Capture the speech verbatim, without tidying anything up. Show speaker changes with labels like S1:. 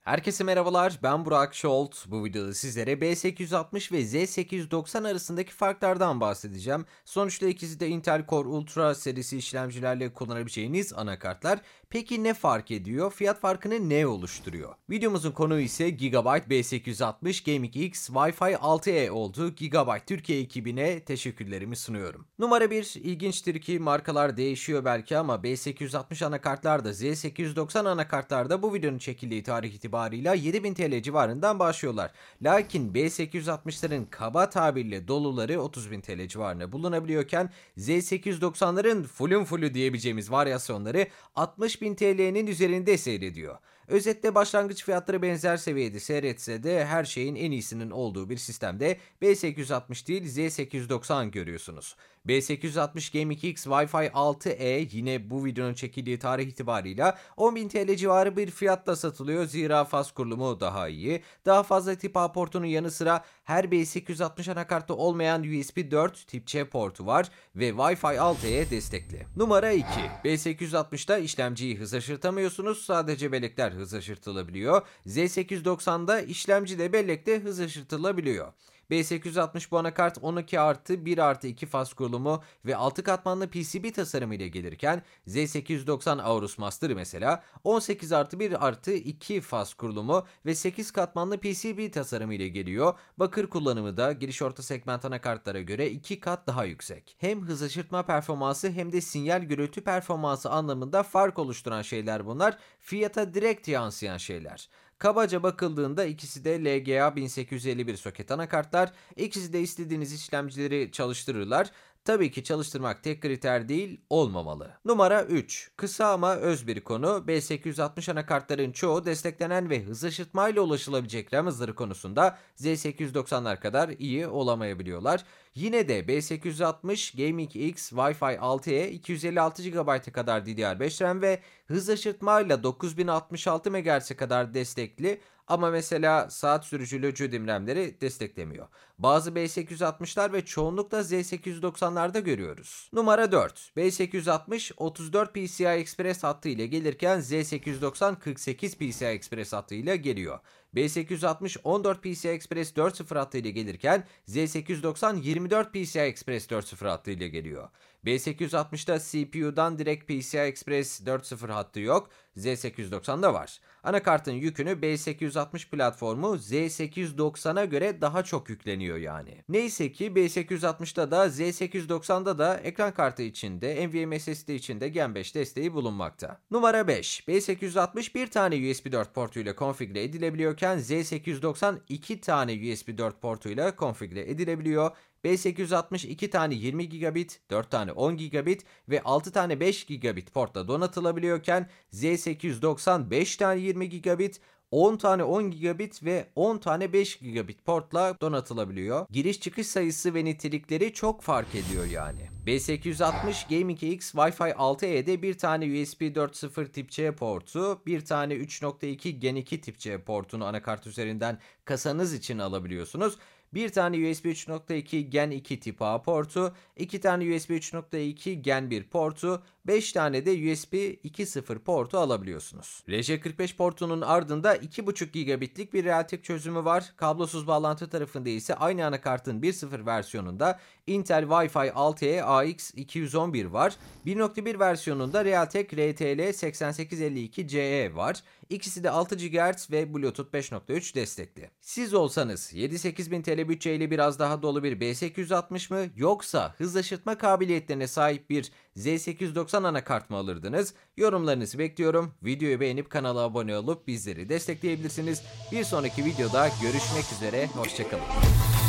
S1: Herkese merhabalar, ben Burak Şolt. Bu videoda sizlere B sekiz yüz altmış ve Z sekiz yüz doksan arasındaki farklardan bahsedeceğim. Sonuçta ikisi de Intel Core Ultra serisi işlemcilerle kullanabileceğiniz anakartlar. Peki ne fark ediyor? Fiyat farkını ne oluşturuyor? Videomuzun konuğu ise Gigabyte B sekiz yüz altmış Gaming X Wi-Fi altı E oldu. Gigabyte Türkiye ekibine teşekkürlerimi sunuyorum. Numara bir, ilginçtir ki markalar değişiyor belki ama B sekiz yüz altmış anakartlar da Z sekiz yüz doksan anakartlar da bu videonun çekildiği tarih itibariyle itibarıyla yedi bin T L civarından başlıyorlar. Lakin B sekiz yüz altmışların kaba tabirle doluları otuz bin T L civarında bulunabiliyorken Z sekiz yüz doksanların fullün fullü diyebileceğimiz varyasyonları altmış bin T L'nin üzerinde seyrediyor. Özetle başlangıç fiyatları benzer seviyede seyretse de her şeyin en iyisinin olduğu bir sistemde B sekiz yüz altmış değil Z sekiz yüz doksan görüyorsunuz. B sekiz yüz altmış Gaming X Wi-Fi altı E yine bu videonun çekildiği tarih itibarıyla on bin T L civarı bir fiyatla satılıyor. Zira faz kurulumu daha iyi. Daha fazla tip A portunun yanı sıra her B sekiz yüz altmış anakartta olmayan U S B dört tip C portu var ve Wi-Fi altı E destekli. Numara iki. B sekiz yüz altmışta işlemciyi hız aşırtamıyorsunuz. Sadece bellekler hız aşırtılabiliyor. Z sekiz yüz doksanda işlemci de bellekte hız aşırtılabiliyor. B sekiz yüz altmış bu anakart on iki artı bir artı iki faz kurulumu ve altı katmanlı P C B tasarımı ile gelirken Z sekiz yüz doksan Aorus Master mesela on sekiz artı bir artı iki faz kurulumu ve sekiz katmanlı P C B tasarımı ile geliyor. Bakır kullanımı da giriş orta segment anakartlara göre iki kat daha yüksek. Hem hız aşırtma performansı hem de sinyal gürültü performansı anlamında fark oluşturan şeyler bunlar. Fiyata direkt yansıyan şeyler. Kabaca bakıldığında ikisi de L G A bin sekiz yüz elli bir soket anakartlar, ikisi de istediğiniz işlemcileri çalıştırırlar. Tabii ki çalıştırmak tek kriter değil, olmamalı. Numara üç. Kısa ama öz bir konu. B sekiz yüz altmış anakartların çoğu desteklenen ve hız aşırtmayla ulaşılabilecek RAM hızları konusunda Z sekiz yüz doksanlar kadar iyi olamayabiliyorlar. Yine de B sekiz yüz altmış Gaming X Wi-Fi altı E iki yüz elli altı gigabayta kadar D D R beş RAM ve hız aşırtmayla dokuz bin altmış altı megahertz'e kadar destekli. Ama mesela saat sürücülü CUDIM RAM'leri desteklemiyor. Bazı B sekiz yüz altmışlar ve çoğunlukla Z sekiz yüz doksanlarda görüyoruz. Numara dört. B sekiz yüz altmış otuz dört P C I Express hattı ile gelirken Z sekiz yüz doksan kırk sekiz P C I Express hattı ile geliyor. B sekiz yüz altmış on dört P C I Express dört nokta sıfır hattı ile gelirken Z sekiz yüz doksan yirmi dört P C I Express dört nokta sıfır hattı ile geliyor. B sekiz yüz altmışta C P U'dan direkt P C I Express dört nokta sıfır hattı yok, Z sekiz yüz doksanda var. Anakartın yükünü B sekiz yüz altmış platformu Z sekiz yüz doksana göre daha çok yükleniyor yani. Neyse ki B sekiz yüz altmışta da Z sekiz yüz doksanda da ekran kartı içinde, NVMe S S D içinde Gen beş desteği bulunmakta. Numara beş. B sekiz yüz altmış bir tane U S B dört portuyla konfigüre edilebiliyorken Z sekiz yüz doksan iki tane U S B dört portuyla konfigüre edilebiliyor. B sekiz yüz altmış iki tane yirmi gigabit, dört tane on gigabit ve altı tane beş gigabit portla donatılabiliyorken Z sekiz yüz doksan beş tane yirmi gigabit, on tane on gigabit ve on tane beş gigabit portla donatılabiliyor. Giriş çıkış sayısı ve nitelikleri çok fark ediyor yani. B sekiz yüz altmış Gaming X Wi-Fi altı E'de bir tane U S B dört nokta sıfır tip C portu, bir tane üç nokta iki Gen iki tip C portunu anakart üzerinden kasanız için alabiliyorsunuz. Bir tane U S B üç nokta iki Gen iki tip A portu, iki tane U S B üç nokta iki Gen bir portu, beş tane de U S B iki nokta sıfır portu alabiliyorsunuz. R J kırk beş portunun ardında iki buçuk gigabitlik bir Realtek çözümü var. Kablosuz bağlantı tarafında ise aynı anakartın bir nokta sıfır versiyonunda Intel Wi-Fi altı E A X iki yüz on bir var. bir nokta bir versiyonunda Realtek R T L seksen sekiz elli iki C E var. İkisi de altı gigahertz ve Bluetooth beş nokta üç destekli. Siz olsanız yedi sekiz bin T L bütçeyle biraz daha dolu bir B sekiz yüz altmış mı yoksa hız aşırtma kabiliyetlerine sahip bir Z sekiz yüz doksan anakart mı alırdınız? Yorumlarınızı bekliyorum. Videoyu beğenip kanala abone olup bizleri destekleyebilirsiniz. Bir sonraki videoda görüşmek üzere. Hoşçakalın.